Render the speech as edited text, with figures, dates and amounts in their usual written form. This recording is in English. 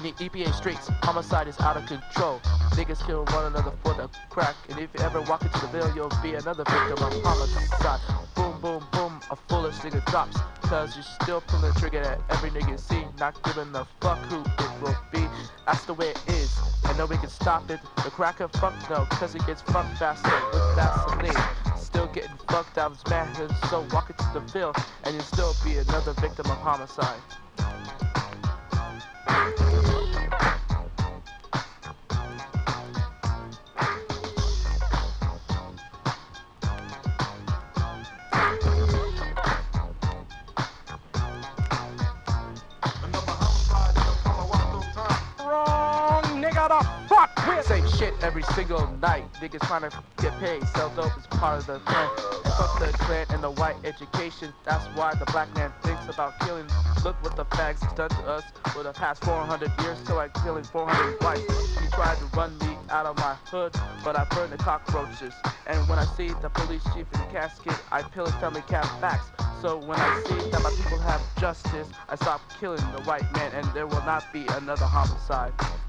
the EPA streets, homicide is out of control. Niggas kill one another for the crack, and if you ever walk into the bill, you'll be another victim of homicide. Boom, boom, boom, a foolish nigga drops, cause you're still pulling the trigger at every nigga you see, not giving a fuck who it will be. That's the way it is, and nobody can stop it. The cracker fuck no, cause it gets fucked faster with Vaseline. Still getting fucked, I was mad, so walk into the field, and you'll still be another victim of homicide. Same shit every single night. Niggas trying to get paid, sell dope is part of the plan. Fuck the Klan and the white education. That's why the black man thinks about killing. Look what the fags done to us for the past 400 years. So I'm killing 400 whites. He tried to run me out of my hood, but I burned the cockroaches. And when I see the police chief in the casket, I peel his family cat facts. So when I see that my people have justice, I stop killing the white man, and there will not be another homicide.